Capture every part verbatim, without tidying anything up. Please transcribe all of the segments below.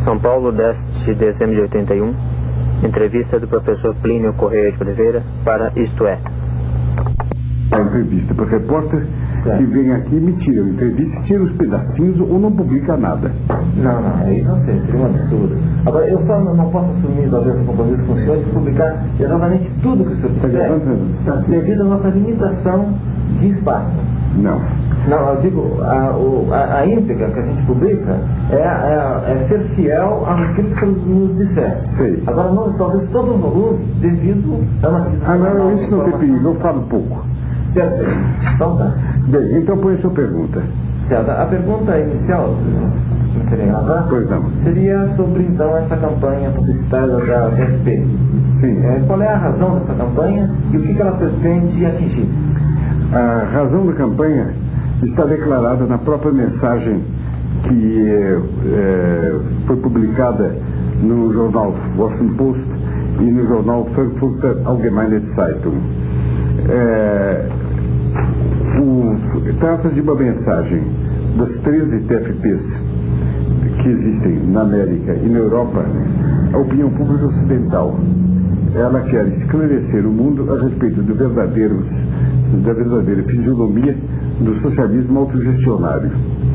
São Paulo, dez de dezembro de oitenta e um. Entrevista do professor Plínio Correia de Oliveira para Isto É. A entrevista para o repórter que vem aqui me tira a entrevista, tira os pedacinhos ou não publica nada. Não, não, aí não sei, seria um absurdo. Agora, eu só não, não posso assumir talvez o compromisso com o senhor de publicar exatamente tudo que o senhor quiser, devido à nossa limitação de espaço. Não. Não, eu digo, a, o, a, a íntegra que a gente publica é, é, é ser fiel àquilo que o senhor nos disser. Sei. Agora, não, talvez todo o volume, devido a uma... Ah, não, isso não tem perigo, eu falo pouco. Certo. Então tá. Bem, então põe a sua pergunta. Certo. A pergunta inicial, não seria nada? Pois não. Seria sobre, então, essa campanha publicitária da V S P. Sim. É, qual é a razão dessa campanha e o que, que ela pretende atingir? A razão da campanha está declarada na própria mensagem que é, é, foi publicada no jornal Washington Post e no jornal Frankfurter Allgemeine Zeitung. É, Trata-se de uma mensagem das treze T F Ps que existem na América e na Europa, a opinião pública ocidental. Ela quer esclarecer o mundo a respeito do verdadeiro, da verdadeira fisionomia do socialismo autogestionário.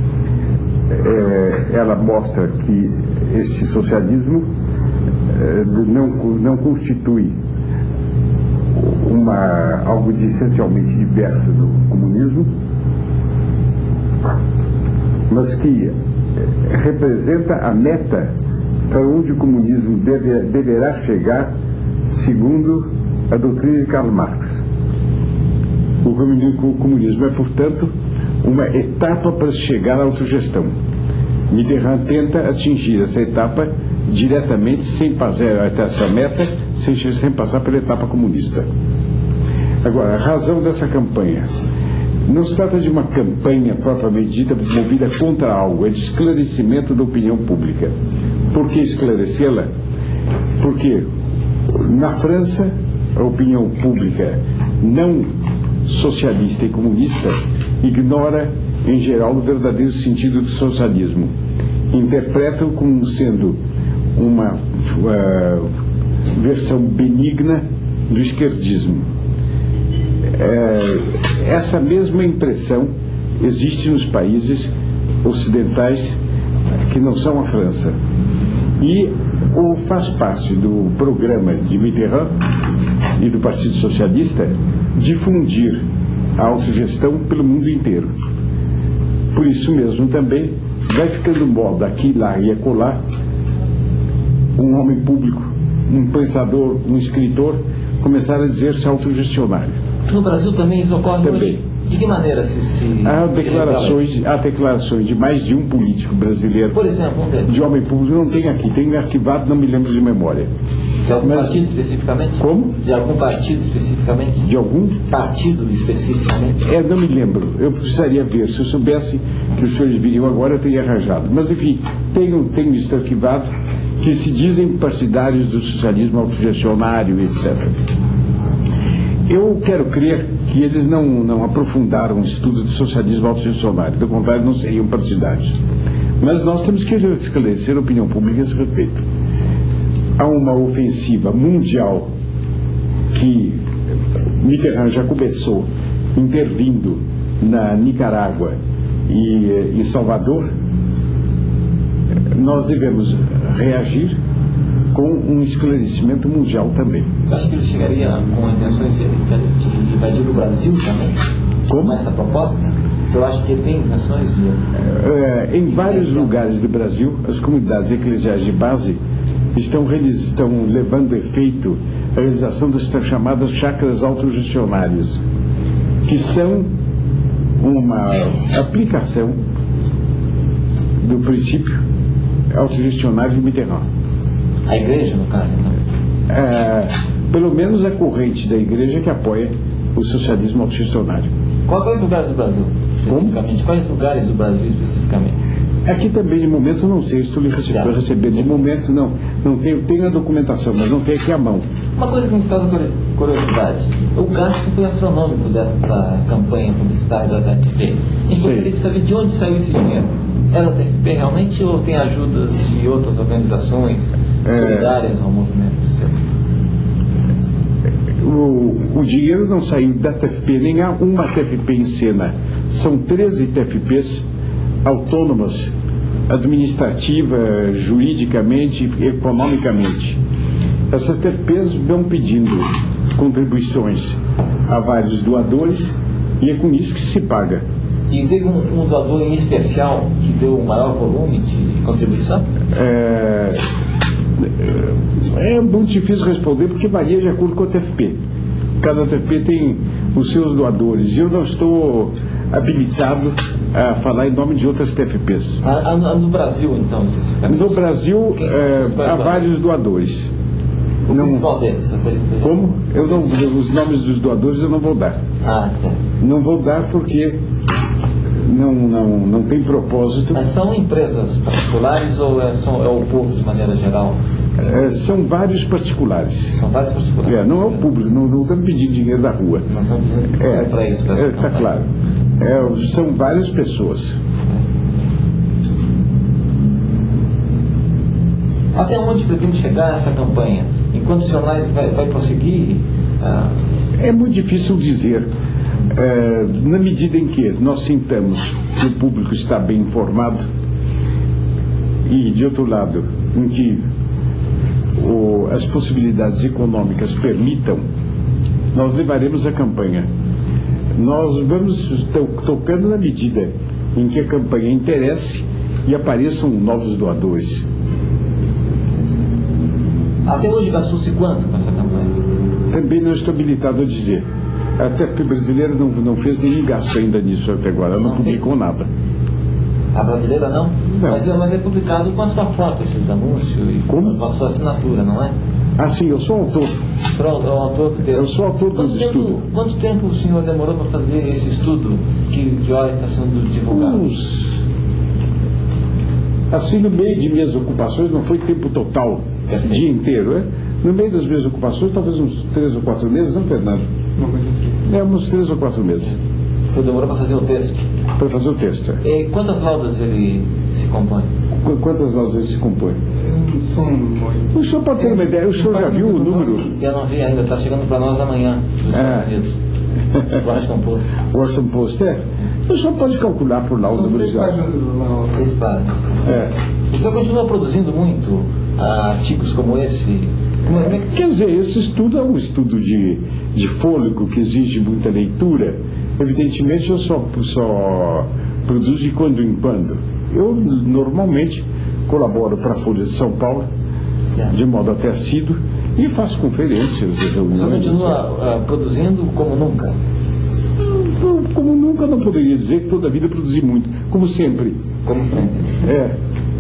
É, ela mostra que este socialismo é, não, não constitui uma, algo de essencialmente diverso do comunismo, mas que representa a meta para onde o comunismo deve, deverá chegar segundo a doutrina de Karl Marx. O comunismo, o comunismo é, portanto, uma etapa para chegar à autogestão. Mitterrand tenta atingir essa etapa diretamente, sem fazer até essa meta, sem, sem passar pela etapa comunista. Agora, a razão dessa campanha não se trata de uma campanha propriamente dita movida contra algo, é de esclarecimento da opinião pública. Por que esclarecê-la? Porque na França a opinião pública não socialista e comunista ignora em geral o verdadeiro sentido do socialismo. Interpretam como sendo uma uh, versão benigna do esquerdismo. É, essa mesma impressão existe nos países ocidentais que não são a França. E ou faz parte do programa de Mitterrand e do Partido Socialista difundir a autogestão pelo mundo inteiro. Por isso mesmo também vai ficando moda aqui, lá e acolá um homem público, um pensador, um escritor começar a dizer-se autogestionário. No Brasil também isso ocorre também. Hoje? De que maneira se... se há, declarações, há declarações de mais de um político brasileiro. Por exemplo, um deles. De homem público, não tem aqui, tem arquivado, não me lembro de memória. De algum Mas, partido especificamente? Como? De algum partido especificamente? De algum? Partido especificamente? É, não me lembro. Eu precisaria ver. Se eu soubesse que os senhores viriam agora, eu teria arranjado. Mas, enfim, tenho, tenho isso arquivado, que se dizem partidários do socialismo autogestionário, etcétera. Eu quero crer que eles não, não aprofundaram o estudo do socialismo autogestionário, do contrário, não seriam partidários. Mas nós temos que esclarecer a opinião pública a esse respeito. Há uma ofensiva mundial que Mitterrand já começou intervindo na Nicarágua e em Salvador. Nós devemos reagir com um esclarecimento mundial também. Eu acho que ele chegaria com intenções de, de invadir o Brasil também? Como? Essa proposta? Eu acho que ele tem intenções de... É, em vários lugares do Brasil, as comunidades eclesiais de base estão, estão levando a efeito a realização das chamadas chacras autogestionárias, que são uma aplicação do princípio autogestionário de Mitterrand. A igreja, no caso, não? É, pelo menos a corrente da igreja que apoia o socialismo autogestionário. Quais lugares do Brasil, especificamente? Quais lugares do Brasil, especificamente? Aqui também, de momento, não sei, estou recebendo, recebendo. De momento, não, não tenho, tenho a documentação, mas não tenho aqui à mão. Uma coisa que me causa curiosidade, o gasto foi astronômico dessa campanha publicitária da H T P. A gente gostaria de saber de onde saiu esse dinheiro. É da T F P realmente ou tem ajudas de outras organizações solidárias é... ao movimento? O, o dinheiro não saiu da T F P, nem há uma T F P em cena. São treze T F Ps autônomas, administrativa, juridicamente e economicamente. Essas T F Ps vão pedindo contribuições a vários doadores e é com isso que se paga. E teve um, um doador em especial que deu o maior volume de contribuição? É, é muito difícil responder porque varia de acordo com a T F P. Cada T F P tem os seus doadores e eu não estou habilitado a falar em nome de outras T F Ps. Ah, no Brasil, então? No Brasil, é, há vários doadores. O não, principal deles? Como? Eu não, os nomes dos doadores eu não vou dar. Ah, tá. Não vou dar porque não, não, não tem propósito. Mas são empresas particulares ou é, são, é o povo de maneira geral? É, são vários particulares. São vários particulares. É, não é o público, não, não estamos pedindo dinheiro da rua. Não estamos pedindo dinheiro é, para isso. Está é, tá claro. É, são várias pessoas. Até onde pretende chegar essa campanha? Em quantos jornais vai, vai prosseguir? Ah... É muito difícil dizer. É, na medida em que nós sintamos que o público está bem informado e, de outro lado, em que o, as possibilidades econômicas permitam, nós levaremos a campanha. Nós vamos to, tocando na medida em que a campanha interesse e apareçam novos doadores. Até hoje gastou-se quanto com essa campanha? Também não estou habilitado a dizer. A T F P brasileira não, não fez nenhum gasto ainda nisso até agora, ela não, não publicou nada. A brasileira não? Não. Mas, mas é publicado com a sua foto, esses anúncios, e Como? com a sua assinatura, não é? Ah, sim, eu sou autor. É o autor que deu. Eu sou autor do estudo. Quanto tempo o senhor demorou para fazer esse estudo que, que hora está sendo divulgado? Uns... Assim, no meio de minhas ocupações, não foi tempo total, Perfeito. Dia inteiro, é? No meio das minhas ocupações, talvez uns três ou quatro meses, não, Fernando? É, uns três ou quatro meses. O senhor demorou para fazer o texto? Para fazer o texto, é. E quantas laudas ele se compõe? Qu quantas laudas ele se compõe? O senhor pode ter uma ideia, o senhor já viu o número? Eu não vi ainda, está chegando para nós amanhã, dos Estados Unidos. O Washington Post. O Washington Post, é? O senhor pode calcular por lá o número de laudas. Três páginas. É. O senhor continua produzindo muito ah, artigos como esse? Quer dizer, esse estudo é um estudo de, de fôlego que exige muita leitura. Evidentemente, eu só, só produzo de quando em quando. Eu, normalmente, colaboro para a Folha de São Paulo, certo, de modo até assíduo, e faço conferências, reuniões. Você continua uh, produzindo como nunca? Como nunca, não poderia dizer que toda a vida produzi muito, como sempre. Como sempre. É.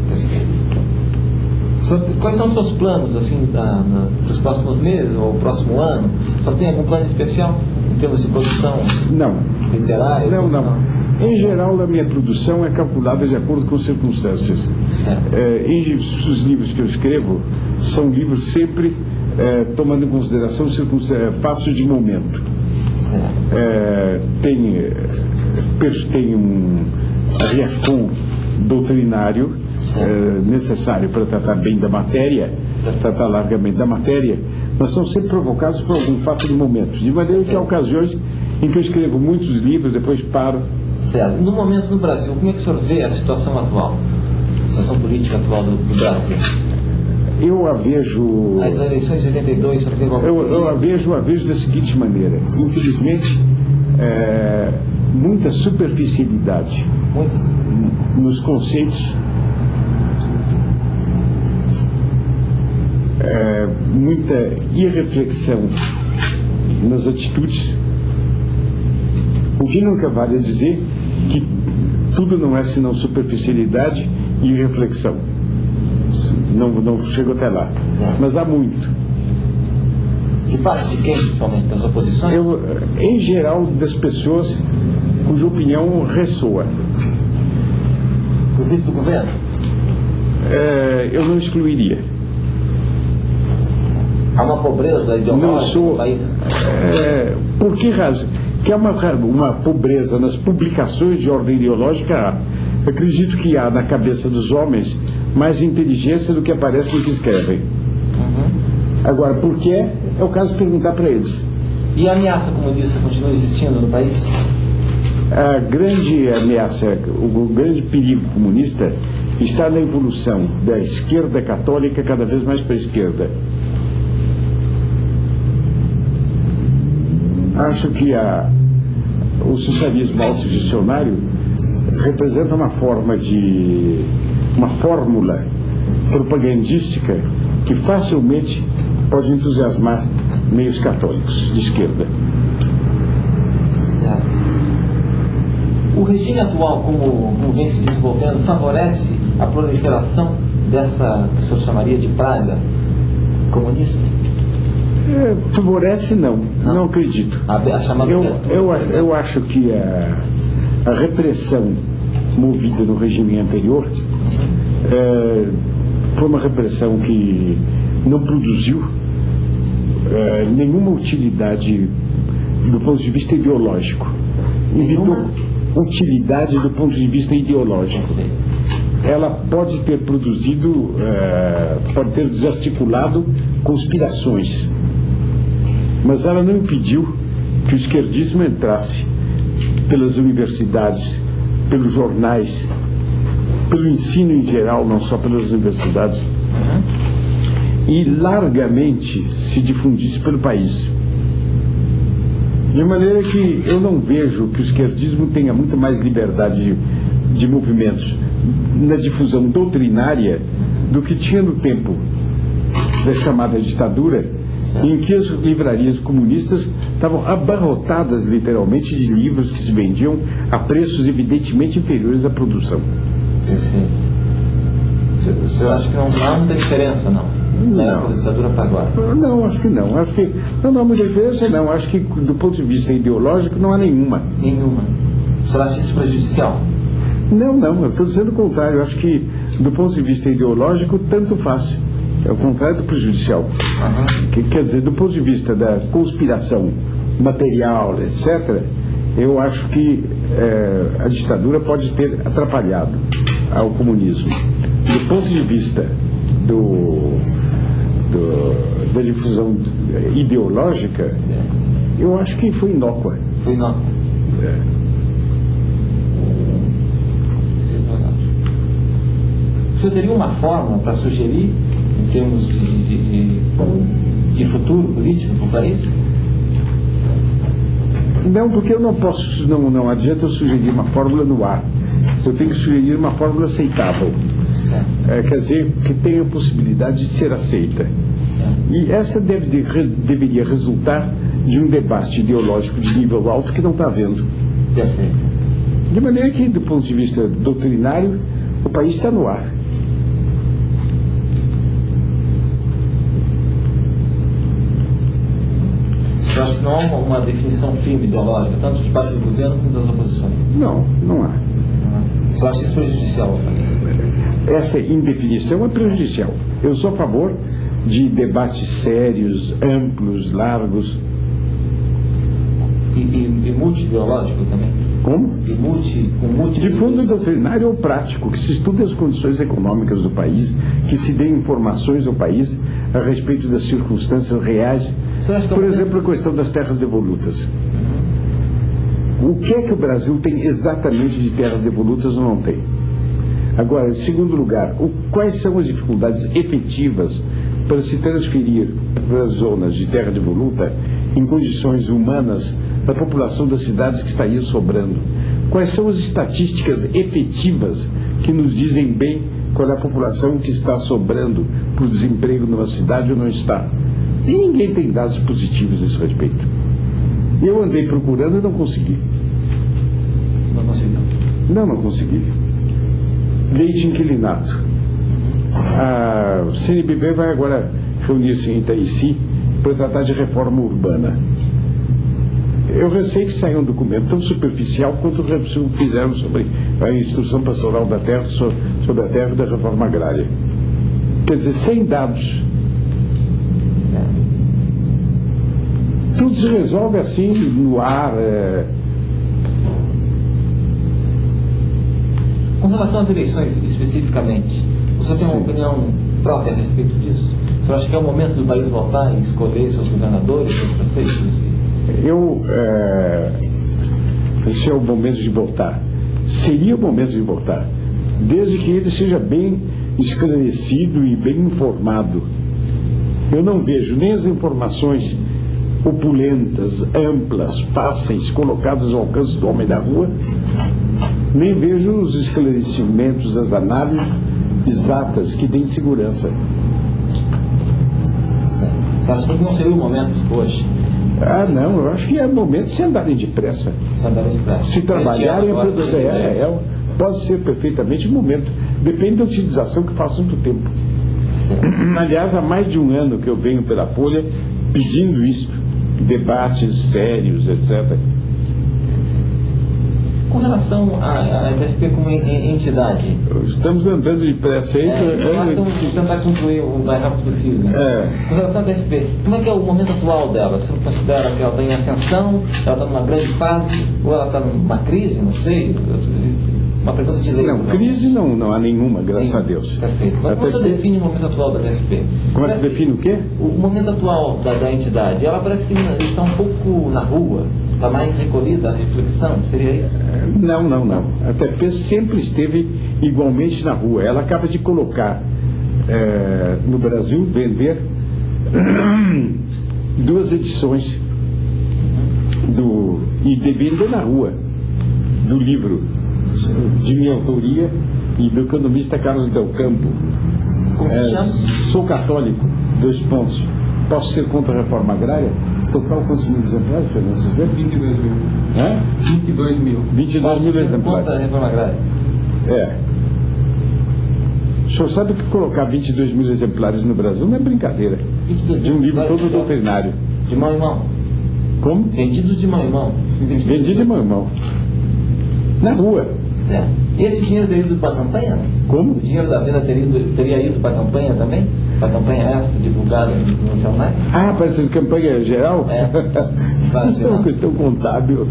Quais são os seus planos, assim, para os próximos meses ou próximo ano? Só tem algum plano especial em termos de produção? Não. Literária? Não, não. Em geral, a minha produção é calculada de acordo com circunstâncias. É, em, os livros que eu escrevo são livros sempre é, tomando em consideração fatos de momento. É, tem, tem um riacon doutrinário É, necessário para tratar bem da matéria, tratar largamente da matéria, mas são sempre provocados por algum fato de momento, de maneira que há ocasiões em que eu escrevo muitos livros, depois paro. Certo. No momento no Brasil, como é que o senhor vê a situação atual, a situação política atual do, do Brasil? Eu a vejo... As eleições de oitenta e dois... Eu, eu a vejo, a vejo da seguinte maneira, infelizmente, é, muita superficialidade Muitas? nos conceitos, É, muita irreflexão nas atitudes, o que nunca vale a dizer que tudo não é senão superficialidade e irreflexão. Não, não chego até lá, mas há muito. De parte de quem, principalmente, das oposições? Eu, em geral, das pessoas cuja opinião ressoa. Inclusive do governo? É, eu não excluiria. Há uma pobreza ideológica no país? É, por que razão? Que há uma, uma pobreza nas publicações de ordem ideológica, Acredito que há na cabeça dos homens mais inteligência do que aparece no que escrevem. Uhum. Agora, por que é o caso de perguntar para eles. E a ameaça comunista continua existindo no país? A grande ameaça, o grande perigo comunista está na evolução da esquerda católica cada vez mais para a esquerda. Acho que a, o socialismo autogestionário representa uma forma de uma fórmula propagandística que facilmente pode entusiasmar meios católicos de esquerda. O regime atual, como, como vem se desenvolvendo, favorece a proliferação dessa que o senhor chamaria de praga comunista? É, favorece não, não, não acredito. A, a chamada eu, eu, eu acho que a, a repressão movida no regime anterior é, foi uma repressão que não produziu é, nenhuma utilidade do ponto de vista ideológico. Evitou utilidade do ponto de vista ideológico. Ela pode ter produzido, é, pode ter desarticulado conspirações, mas ela não impediu que o esquerdismo entrasse pelas universidades, pelos jornais, pelo ensino em geral, não só pelas universidades, e largamente se difundisse pelo país. De maneira que eu não vejo que o esquerdismo tenha muito mais liberdade de, de movimentos na difusão doutrinária do que tinha no tempo da chamada ditadura, em que as livrarias comunistas estavam abarrotadas literalmente de livros que se vendiam a preços evidentemente inferiores à produção. Perfeito. O senhor acha que não há muita diferença, não? Da ditadura para agora? Não, acho que não. Acho que não há muita diferença, não. Acho que do ponto de vista ideológico não há nenhuma. Nenhuma. O senhor acha isso prejudicial? Não, não. Eu estou dizendo o contrário. Eu acho que do ponto de vista ideológico tanto faz. É o contrário do prejudicial. Uhum. Que, quer dizer, do ponto de vista da conspiração material, etcétera, eu acho que é, a ditadura pode ter atrapalhado ao comunismo. Do ponto de vista do, do, da difusão ideológica, eu acho que foi inócua. Foi inócua. É. O senhor teria uma forma para sugerir em termos de, de, de, de futuro político para o país? Não, porque eu não posso, não, não adianta eu sugerir uma fórmula no ar. Eu tenho que sugerir uma fórmula aceitável. É, quer dizer, que tenha a possibilidade de ser aceita. E essa deve de, re, deveria resultar de um debate ideológico de nível alto que não está havendo. De maneira que, do ponto de vista doutrinário, o país está no ar. Eu acho que não há uma definição firme ideológica, tanto de parte do governo como das oposições. Não, não há. Eu acho isso prejudicial ao país. Essa indefinição é prejudicial. Eu sou a favor de debates sérios, amplos, largos. E, e, e multi-ideológico também? Como? E multi, com multi de fundo doutrinário ou prático, que se estude as condições econômicas do país, que se dê informações ao país a respeito das circunstâncias reais. Por exemplo, a questão das terras devolutas. O que é que o Brasil tem exatamente de terras devolutas ou não tem? Agora, em segundo lugar, o, quais são as dificuldades efetivas para se transferir para as zonas de terra devoluta, em condições humanas, da população das cidades que estaria sobrando? Quais são as estatísticas efetivas que nos dizem bem qual é a população que está sobrando por desemprego numa cidade ou não está? E ninguém tem dados positivos a esse respeito. Eu andei procurando e não consegui. Não consegui? Não, não consegui. Lei de inquilinato. A C N B B vai agora reunir-se em Itaici para tratar de reforma urbana. Eu receio que saia um documento tão superficial quanto o que fizeram sobre a instrução pastoral da terra, sobre a terra da reforma agrária. Quer dizer, sem dados. Tudo se resolve assim, no ar. É... Com relação às eleições especificamente, o senhor tem uma Sim. opinião própria a respeito disso? O senhor acha que é o momento do país votar e escolher seus governadores, seus prefeitos? Eu, é, esse é o momento de votar. Seria o momento de votar, desde que ele seja bem esclarecido e bem informado. Eu não vejo nem as informações opulentas, amplas, fáceis, colocadas ao alcance do homem da rua, nem vejo os esclarecimentos, as análises exatas que deem segurança. Mas não seria o momento hoje? Ah, não, eu acho que é o momento de se andarem depressa. Se andarem depressa. Se trabalharem, a produzir, é, é, pode ser perfeitamente o momento. Depende da utilização que façam do tempo. Sim. Aliás, há mais de um ano que eu venho pela Folha pedindo isso, debates sérios, etcétera. Com relação à F P como entidade, estamos andando depressa aí. É, nós estamos tentando concluir o mais rápido possível. Né? É. Com relação à F P, como é que é o momento atual dela? Você considera que ela está em ascensão, ela está numa grande fase, ou ela está numa crise, não sei? Uma pergunta de lei. Não, não, crise não, não há nenhuma, graças Sim, a Deus. Perfeito. Mas como você define o momento atual da F P? Como é que define o quê? O momento atual da, da entidade. Ela parece que está um pouco na rua, está mais recolhida à reflexão, seria isso? Não, não, não. A T F P sempre esteve igualmente na rua. Ela acaba de colocar é, no Brasil, vender duas edições do, e de vender na rua do livro de minha autoria e do economista Carlos Del Campo. É, sou católico, dois pontos. Posso ser contra a reforma agrária? Total quantos mil exemplares, Fernando? vinte e dois mil. É? vinte e dois mil. vinte e dois mil exemplares. Contra a reforma agrária? É. O senhor sabe que colocar vinte e dois mil exemplares no Brasil não é brincadeira. De um livro todo doutrinário. De mão em mão? Como? Vendido de mão em mão. Vendido de mão em mão. Na rua. É. E esse dinheiro teria ido para a campanha? Como? O dinheiro da venda teria ido, teria ido para a campanha também? Para a campanha essa, divulgada no jornal? Ah, para essa campanha geral? É. Isso é uma questão contábil.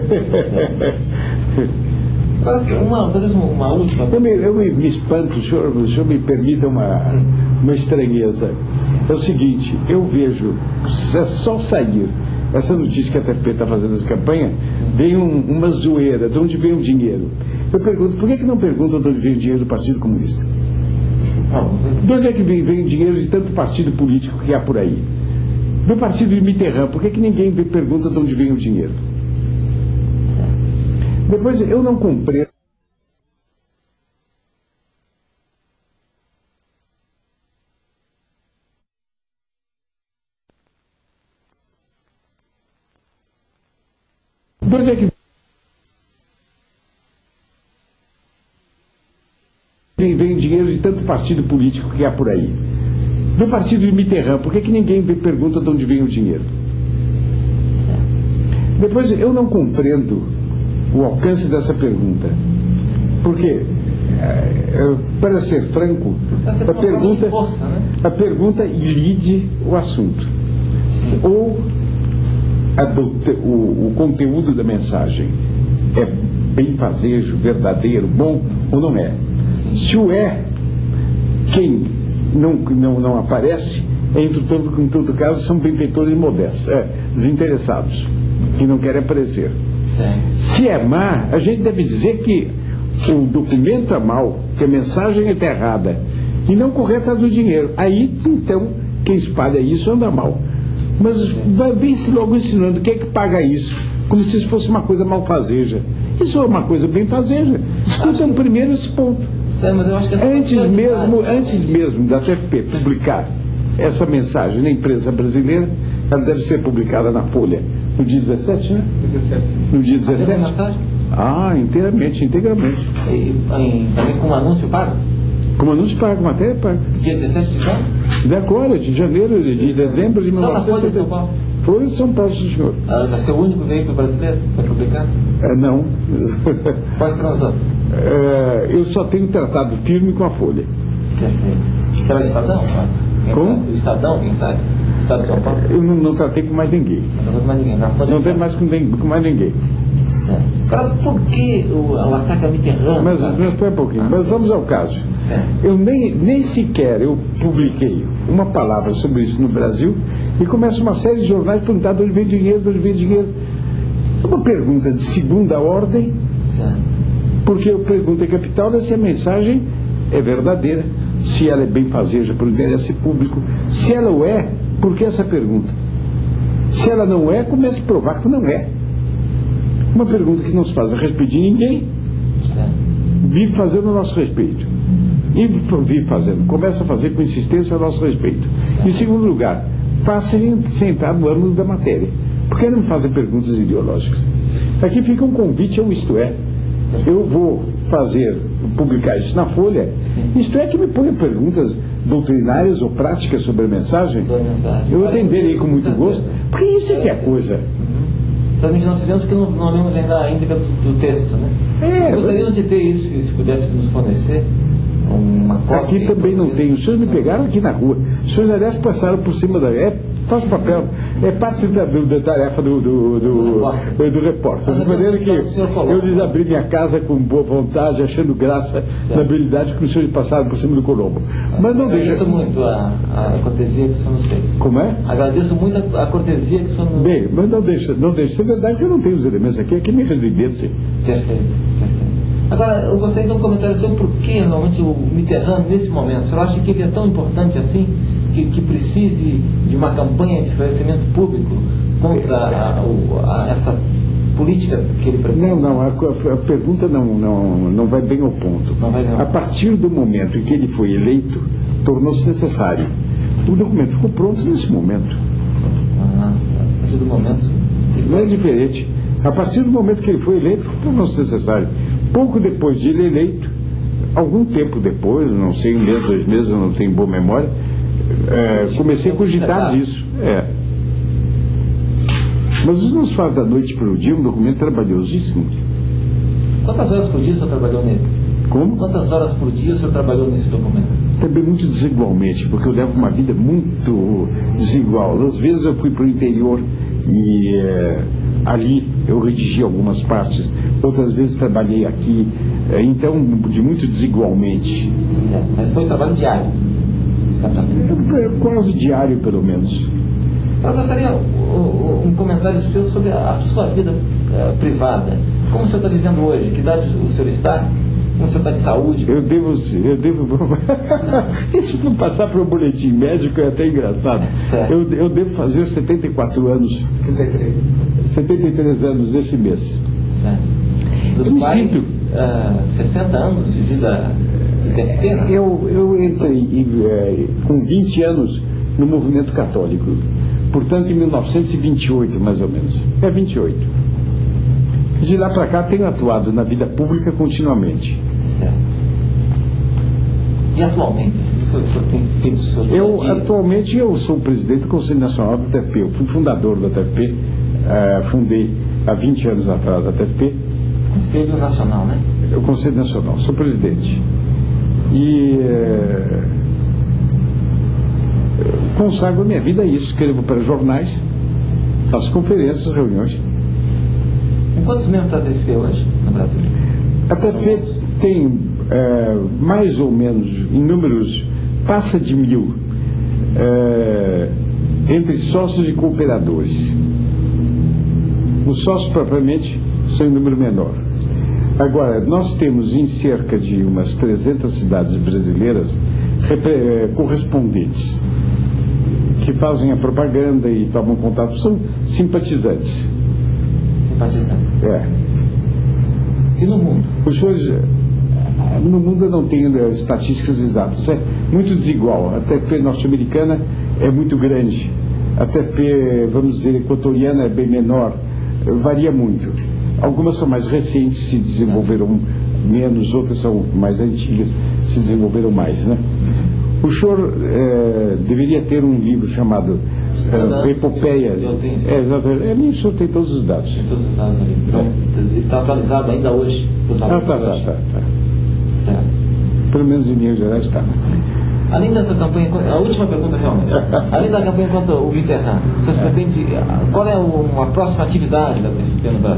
Uma, uma, uma última. Eu me, eu me, me espanto, o senhor, o senhor me permita uma, uma estranheza. É o seguinte, eu vejo, é só sair essa notícia que a T F P está fazendo essa campanha, vem um, uma zoeira, de onde vem o dinheiro? Eu pergunto, por que, que não perguntam de onde vem o dinheiro do Partido Comunista? De onde é que vem, vem o dinheiro de tanto partido político que há por aí? Do partido de Mitterrand, por que, que ninguém pergunta de onde vem o dinheiro? Depois, eu não compreendo. De onde é que vem, vem o dinheiro de tanto partido político que há por aí? Do partido de Mitterrand, por que, que ninguém pergunta de onde vem o dinheiro? Depois, eu não compreendo o alcance dessa pergunta. Porque, para ser franco, a pergunta, a pergunta ilide o assunto. Ou a do, o, o conteúdo da mensagem é benfazejo, verdadeiro, bom ou não é? Se o é, quem não, não, não aparece, em todo, em todo caso, são benfeitores modestos, é, desinteressados, que não querem aparecer. Sim. Se é má, a gente deve dizer que o documento é mau, que a mensagem é errada, e não correr atrás do dinheiro. Aí, então, quem espalha isso anda mal. Mas vem-se logo ensinando quem é que paga isso, como se isso fosse uma coisa malfazeja. Isso é uma coisa benfazeja. Escutam primeiro esse ponto. É, mas eu acho que antes, mesmo, antes mesmo da T F P publicar essa mensagem na imprensa brasileira, ela deve ser publicada na Folha no dia dezessete, né? No dia dezessete? Ah, inteiramente, integralmente. E, também com anúncio pago? Com anúncio pago, matéria paga. Dia dezessete de janeiro? De agora, de janeiro, de dezembro de mil e novecentos e setenta. Só na Folha de São Paulo? Folha de São Paulo, sim, senhor. Ah, vai ser o único veículo brasileiro para publicar? É, não. Quais são os outros? É, eu só tenho tratado firme com a Folha. Perfeito. Pelo Estadão? Como? O Estadão, quem sabe? Estado de São Paulo? Eu não, não tratei com mais ninguém. Não tratei com mais ninguém. Não tem mais com, com mais ninguém. Agora, por que o, o ataque a Mitterrand? Mas, mas espera um pouquinho, mas vamos ao caso. É. Eu nem, nem sequer eu publiquei uma palavra sobre isso no Brasil e começa uma série de jornais a perguntar de onde vem dinheiro, de onde vem dinheiro. É uma pergunta de segunda ordem, é. Porque eu pergunto a capital se a mensagem é verdadeira, se ela é bem-fazeja para o interesse público. Se ela o é, por que essa pergunta? Se ela não é, comece a provar que não é. Uma pergunta que não se faz a respeito de ninguém, vive fazendo a nosso respeito. E vive fazendo, começa a fazer com insistência a nosso respeito. Em segundo lugar, faça sem entrar no âmbito da matéria. Por que não fazem perguntas ideológicas? Aqui fica um convite ao isto é. Eu vou fazer, publicar isso na Folha, isto é que me ponha perguntas doutrinárias ou práticas sobre a mensagem. Eu atenderei com muito gosto, porque isso é que é a coisa. Também nós fizemos que não, não lemos ainda a íntegra do, do texto, né? É, gostaríamos de ter isso, se pudesse nos fornecer uma cópia. Aqui também não tem. Os senhores me pegaram aqui na rua. Os senhores, aliás, passaram por cima da... É, faz papel. É parte da, da tarefa do, do, do, do, do repórter. De maneira que eu lhes abri minha casa com boa vontade, achando graça na habilidade que os senhores passaram por cima do Colombo. Mas não deixa... Agradeço muito a, a cortesia que o senhor nos fez. Como é? Agradeço muito a, a cortesia que o senhor nos fez. Bem, mas não deixa, não deixa. É verdade que eu não tenho os elementos aqui, aqui me residência. Perfeito, perfeito. Agora, eu gostaria de um comentário sobre por que realmente o Mitterrand, nesse momento, o senhor acha que ele é tão importante assim, que, que precise de uma campanha de esclarecimento público contra a, a, a, essa política que ele pretende? Não, não, a, a pergunta não, não, não vai bem ao ponto. Não vai, não. A partir do momento em que ele foi eleito, tornou-se necessário. O documento ficou pronto nesse momento. Ah, a partir do momento... Não é diferente. A partir do momento que ele foi eleito, tornou-se necessário. Pouco depois de ele eleito, algum tempo depois, não sei, um mês, dois meses, eu não tenho boa memória, é, comecei a cogitar disso. É. Mas isso não se faz da noite para o dia, um documento trabalhosíssimo. Quantas horas por dia o senhor trabalhou nele? Como? Quantas horas por dia o senhor trabalhou nesse documento? Também muito desigualmente, porque eu levo uma vida muito desigual. Às vezes eu fui para o interior e é, ali eu redigi algumas partes, outras vezes trabalhei aqui, é, então de muito desigualmente. É, mas foi trabalho diário? É, quase diário, pelo menos. Eu gostaria um, um comentário seu sobre a, a sua vida uh, privada. Como o senhor está vivendo hoje? Que idade o senhor está? Como o senhor está de saúde? Eu devo... Eu devo... Isso não passar para o boletim médico é até engraçado. Eu, eu devo fazer setenta e quatro anos. setenta e três anos nesse mês. Dos eu quais, me sinto... uh, sessenta anos de vida interna? Eu, eu entrei é, com vinte anos no movimento católico. Portanto, em mil novecentos e vinte e oito, mais ou menos. É vinte e oito. De lá para cá, tenho atuado na vida pública continuamente. É. E atualmente? O senhor, o senhor tem feito o seu dia Eu, dia? atualmente, eu sou presidente do Conselho Nacional da T F P. Eu fui fundador da T F P. Uh, fundei há vinte anos atrás a T F P. Conselho Nacional, né? O Conselho Nacional. Sou presidente. E... Uh, consagro a minha vida a isso. Escrevo para jornais, faço conferências, reuniões. Em quantos membros da T F P hoje no Brasil? A T F P tem é, mais ou menos, em números, passa de mil, é, entre sócios e cooperadores. Os sócios propriamente são em número menor. Agora, nós temos em cerca de umas trezentas cidades brasileiras é, correspondentes, que fazem a propaganda e tomam contato, são simpatizantes. Simpatizantes. É. E no mundo? Os senhores, no mundo eu não tenho estatísticas exatas, é muito desigual. A T F P norte-americana é muito grande, a T F P, vamos dizer, equatoriana é bem menor, varia muito. Algumas são mais recentes, se desenvolveram menos, outras são mais antigas, se desenvolveram mais, né? O senhor é, deveria ter um livro chamado é, Epopeia. É, exatamente. É, o senhor tem todos os dados. Tem todos os dados ali. Então, está atualizado ainda hoje. Ah, tá, tá, tá, tá. Certo. Pelo menos em linhas gerais está. Além dessa campanha, a última pergunta realmente, além da campanha contra o Mitterrand, vocês pretendem, qual é a próxima atividade da T F P no Brasil?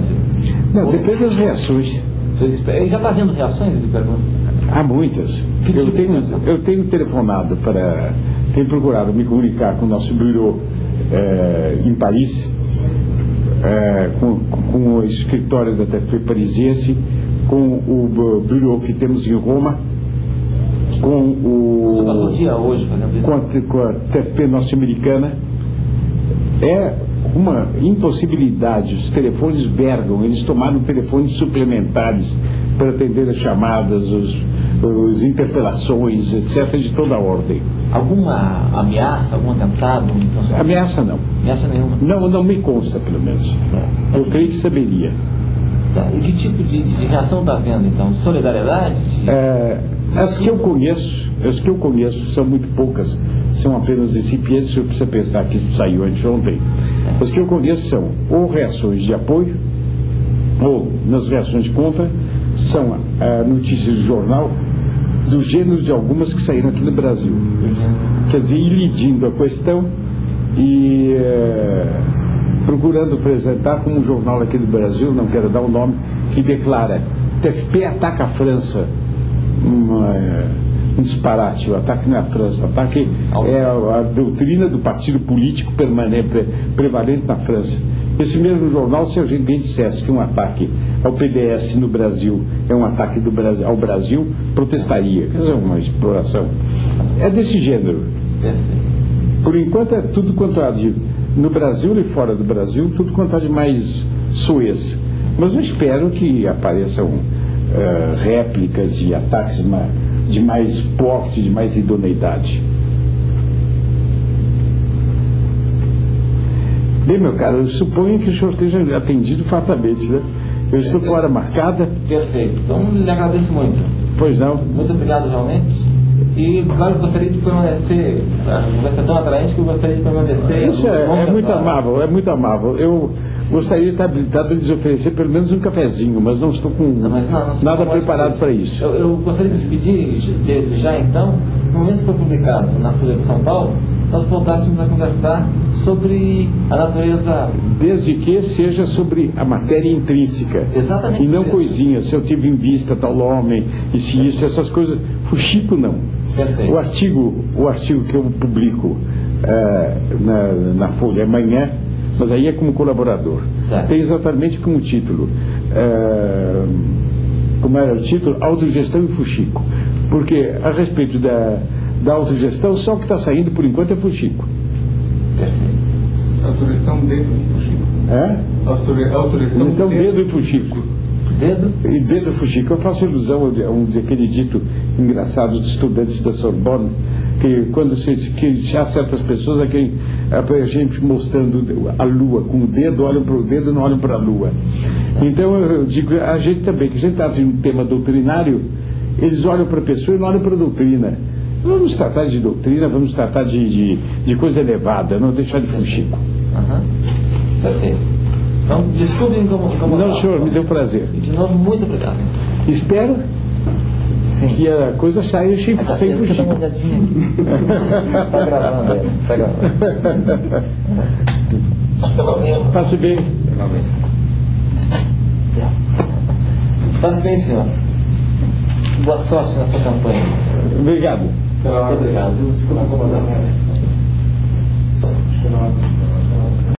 Não, depende das reações. Ele já está vendo reações, ele pergunta? Há muitas. Que Eu tipo tenho, de reação? eu tenho telefonado para... Tenho procurado me comunicar com o nosso bureau eh, em Paris, eh, com, com o escritório da T F P parisiense, com o bureau que temos em Roma, com o... Você passou o dia hoje fazendo isso? Com a, com a T F P norte-americana. É uma impossibilidade, os telefones vergam, eles tomaram telefones suplementares para atender as chamadas, os, os interpelações, etcétera, de toda a ordem. Alguma ameaça, algum atentado? Ameaça não. Ameaça nenhuma? Não, não me consta, pelo menos. Eu creio que saberia. Tá. E que tipo de, de reação está vendo, então? Solidariedade? É, as que eu conheço, as que eu conheço são muito poucas, são apenas incipientes, você precisa pensar que isso saiu anteontem. As que eu conheço são ou reações de apoio, ou nas reações contra, são é, notícias de jornal do gênero de algumas que saíram aqui no Brasil. Quer dizer, ilidindo a questão e é, procurando apresentar como um jornal aqui do Brasil, não quero dar o nome, que declara: T F P ataca a França. Uma, é, um disparate. O ataque não é a França, o ataque é a, a doutrina do partido político permanente, prevalente na França. Esse mesmo jornal, se alguém dissesse que um ataque ao P D S no Brasil é um ataque do Brasil, ao Brasil, protestaria. Quer dizer, uma exploração. É desse gênero. Por enquanto é tudo quanto há de, no Brasil e fora do Brasil, tudo quanto há de mais soez. Mas eu espero que apareçam uh, réplicas e ataques de mais porte, de mais idoneidade. Bem, meu caro, eu suponho que o senhor esteja atendido fartamente, né? Eu estou com hora marcada. Perfeito. Então, lhe agradeço muito. Pois não. Muito obrigado, realmente. E, claro, gostaria de permanecer, a conversa é tão atraente que eu gostaria de permanecer... Isso é, é muito amável, é muito amável. Eu gostaria de estar habilitado a lhes oferecer pelo menos um cafezinho, mas não estou com não, mas não, não nada preparado para isso. Eu, eu gostaria de despedir desde já, então, no momento que foi publicado na Folha de São Paulo, nós voltássemos a conversar sobre a natureza... Desde que seja sobre a matéria intrínseca. Exatamente. E não isso. coisinhas, se eu tive em vista tal homem, e se isso, essas coisas. Fuxico não. Perfeito. O artigo, o artigo que eu publico uh, na, na Folha amanhã, mas aí é como colaborador, certo. Tem exatamente como título, uh, como era o título, Autogestão e Fuxico. Porque a respeito da, da autogestão, só o que está saindo por enquanto é Fuxico. Perfeito. Autogestão dentro do Fuxico. É? Autogestão então dedo e Fuxico. Dedo? E dedo Fuxico. Eu faço ilusão a um daquele dito engraçado dos estudantes da Sorbonne, que quando se que há certas pessoas a quem a gente mostrando a lua com o dedo, olham para o dedo e não olham para a lua. Então eu digo a gente também, que a gente está em um tema doutrinário, eles olham para a pessoa e não olham para a doutrina. Vamos tratar de doutrina, vamos tratar de, de, de coisa elevada, não deixar de Fuxico. Aham. Perfeito. Então, desculpem como... como não, falo. senhor, me deu prazer. E de novo, muito obrigado. Espero Sim. que a coisa saia sem, Ah, sem eu vou dar uma olhadinha aqui. Tá gravando, é. Tá gravando. Pelo menos. Passe bem. Pelo menos. Passe bem, senhor. Boa sorte na sua campanha. Obrigado. Muito obrigado. Desculpa incomodar.